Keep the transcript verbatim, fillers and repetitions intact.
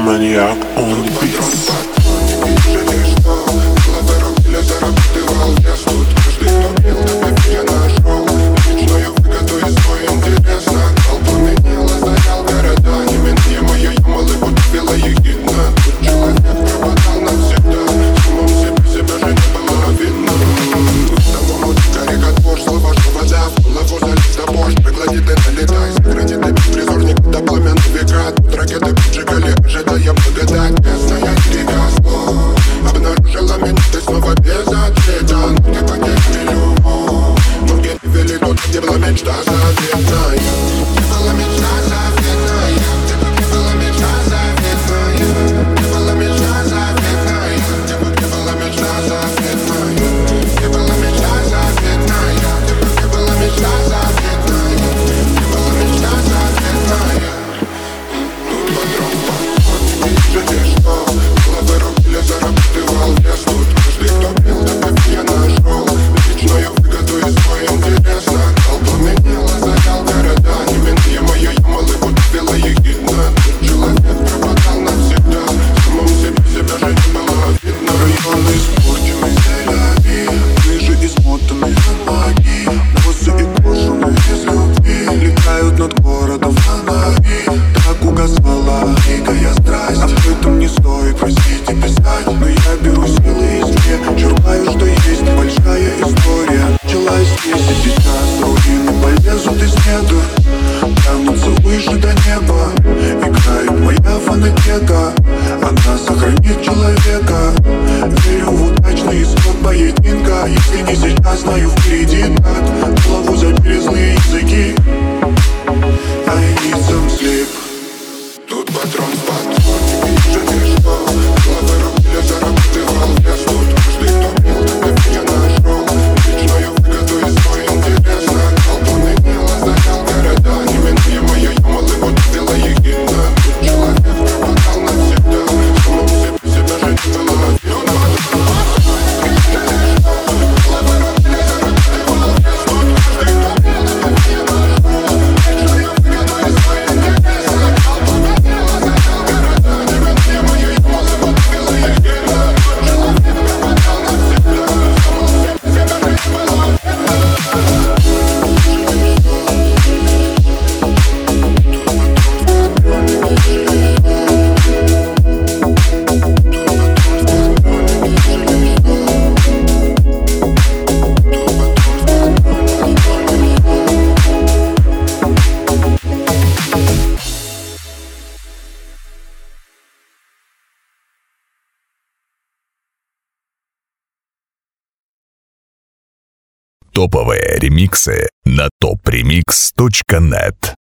Maniac on the beats. Она сохранит человека. Верю в удачный исход поединка. Если не сейчас, знаю впереди так. Голову забили злые языки. I need some sleep. Тут патрон в патроне. Вижу ты что? Головы рубили, зарабатывал вес. Тут каждый, кто пил, так меня нашел. Лично я выгоду из свой интересно. Колдуны гнило, занял города. Неминуемое юмалы, вот сделала ехидна. Тут человек пропадал навсегда. Самому себе себя жить было видно. Топовые ремиксы на топ ремикс точка нет.